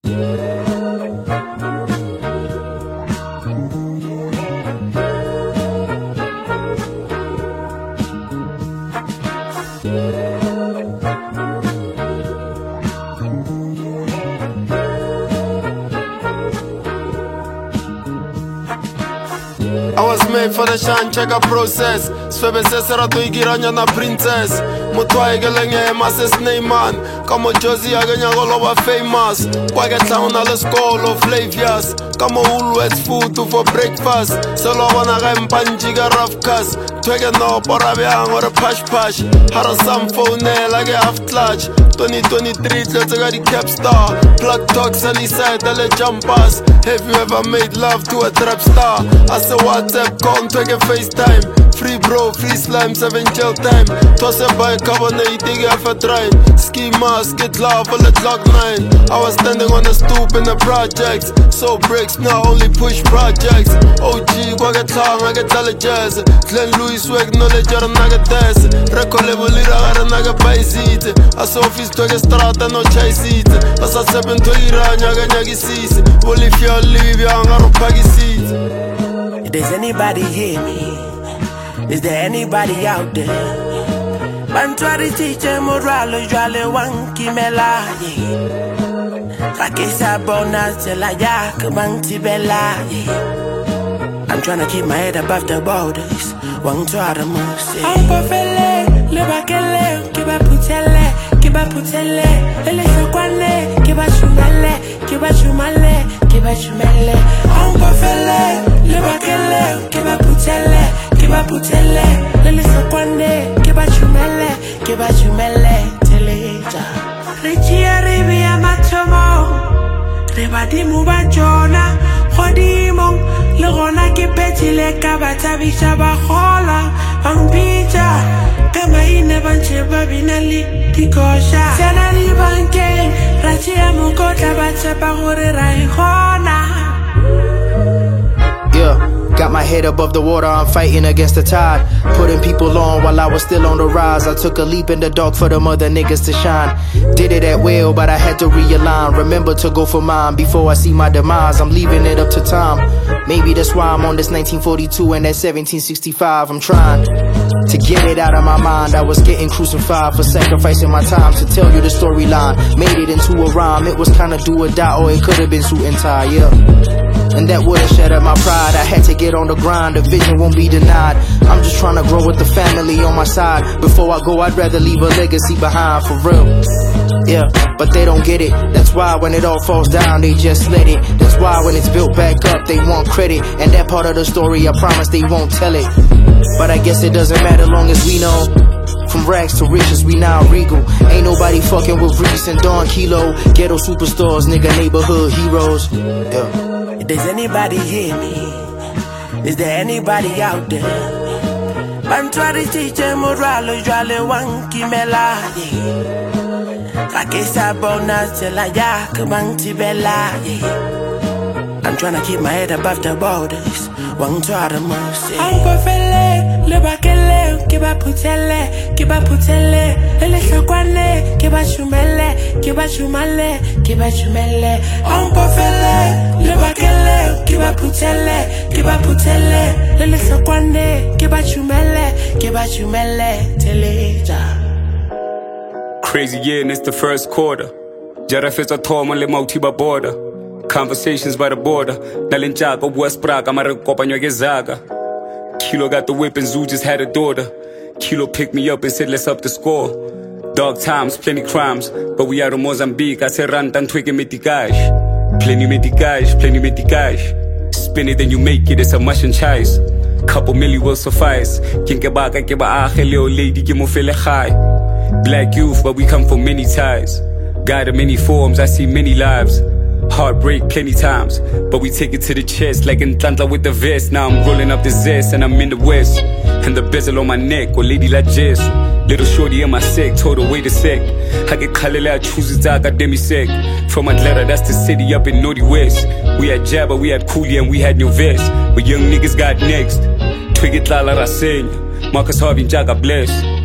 I was made for the shine, check a process. Swebe se serato igiranya na princess. Mutwa igelenge mases neyman. Kamo Josie agenya goloba famous. Kwage town alle school of Flavius. Kamo Woolworths food for breakfast. Solo wana rempanjiga rough cuss. Twege no porabiang or a pash pash. Hara some phone like a half clutch. 2023 let's go the cap star. Plug talks and he said alle jumpers. Have you ever made love to a trap star? I say WhatsApp call, take a FaceTime. Free bro, free slime, 7 jail time. Toss a bike, carbonating half a try. Ski mask, get love, all at Glock 9. I was standing on the stoop in the projects. So bricks, now only push projects. OG, go get tongue, I get jazz. Glenn Louis swag, knowledge, or a naga test. Record level, I naga buy seat. I saw office to get strata, no chase seat. As I step into Iran, I got nyagi seats. Well, if you're Libya, I'm gonna paggy seats. Does anybody hear me? Is there anybody out there? Bantwari teacher moralo jwale wanki melaye. Kakesa bona tela ya kamanti belaye. I'm trying to keep my head above the borders. Wang twara mose. Ampofele, lebakele, kiba putele, kiba putele. Ele shokwane, kiba shumale, kiba shumale, kiba shumale. Ampofele, lebakele, kiba putele. Kiba putele, lele sokwande, kiba chumele, teleja. Richia ribia matomo, rebadi mubajona, hodimo, legona kipetile kabata bishaba hola, ambija, kama ine banche babinali, tikosha. Sana ribanke, rachia mukota bacha pahore raihona. Yeah. Got my head above the water, I'm fighting against the tide. Putting people on while I was still on the rise. I took a leap in the dark for them other niggas to shine. Did it at will, but I had to realign. Remember to go for mine before I see my demise. I'm leaving it up to time. Maybe that's why I'm on this 1942 and that 1765. I'm trying to get it out of my mind. I was getting crucified for sacrificing my time to tell you the storyline. Made it into a rhyme. It was kinda do or die, or it could've been suit and tie, yeah. And that would've shattered my pride. I had to get on the grind, the vision won't be denied. I'm just trying to grow with the family on my side. Before I go, I'd rather leave a legacy behind, for real. Yeah, but they don't get it. That's why when it all falls down, they just let it. That's why when it's built back up, they want credit. And that part of the story, I promise they won't tell it. But I guess it doesn't matter long as we know. From rags to riches, we now regal. Ain't nobody fucking with Reese and Don Kilo. Ghetto superstars, nigga, neighborhood heroes. Yeah. Does anybody hear me? Is there anybody out there? Bantwari teacher moralo jwale wanki melaye. Kakesa bona tela ya kamanti belaye. I'm trying to keep my head above the borders. Wang twara mose. Ampofele, lebakele, kiba putele, kiba putele. Ele shokwane, kiba shumele, kiba shumale, kiba shumele. Ampofele, lebakele, kiba putele, kiba putele. Ele shokwane, kiba shumele, teleja. Crazy year and it's the first quarter. Jarafetsa thoma le mautiba border. Conversations by the border. Nalinchaka West Praga, Marakopanyo Gezaga. Kilo got the whip and Zoo just had a daughter. Kilo picked me up and said let's up the score. Dark times, plenty crimes, but we out of Mozambique. I said run tan twig met die cash. Plenty met die cash, plenty met die cash. Spin it then you make it, it's a mush and chives. Couple milli will suffice. Kinkebaka keba ageleo lady kimofele high. Black youth, but we come from many ties. Guide in many forms, I see many lives. Heartbreak plenty times, but we take it to the chest like in Tlantla with the vest. Now I'm rolling up the zest and I'm in the west. And the bezel on my neck, or lady like Jess. Little shorty in my sec, told her wait a sec. I get Kalela, choose it academic sec. From Atlanta, that's the city up in Nordy West. We had Jabba, we had Cooley, and we had New Vest. But young niggas got next. Twig it la Rasen, Marcus Harvey, Jaga bless.